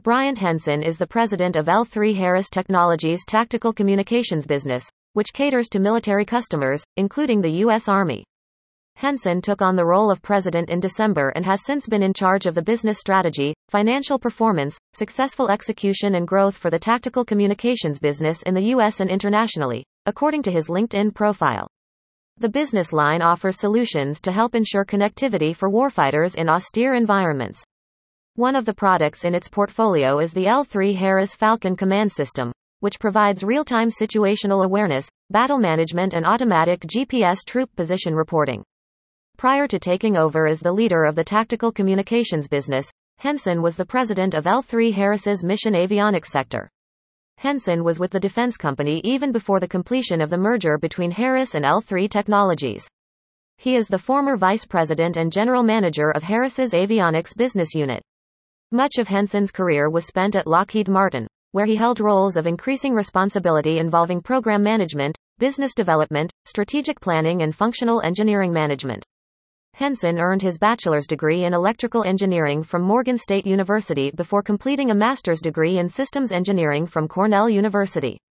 Bryant Henson is the president of L3Harris Technologies' tactical communications business, which caters to military customers, including the U.S. Army. Henson took on the role of president in December and has since been in charge of the business strategy, financial performance, successful execution and growth for the tactical communications business in the U.S. and internationally, according to his LinkedIn profile. The business line offers solutions to help ensure connectivity for warfighters in austere environments. One of the products in its portfolio is the L3Harris Falcon Command System, which provides real-time situational awareness, battle management and automatic GPS troop position reporting. Prior to taking over as the leader of the tactical communications business, Henson was the president of L3Harris's mission avionics sector. Henson was with the defense company even before the completion of the merger between Harris and L3 Technologies. He is the former vice president and general manager of Harris's avionics business unit. Much of Henson's career was spent at Lockheed Martin, where he held roles of increasing responsibility involving program management, business development, strategic planning and functional engineering management. Henson earned his bachelor's degree in electrical engineering from Morgan State University before completing a master's degree in systems engineering from Cornell University.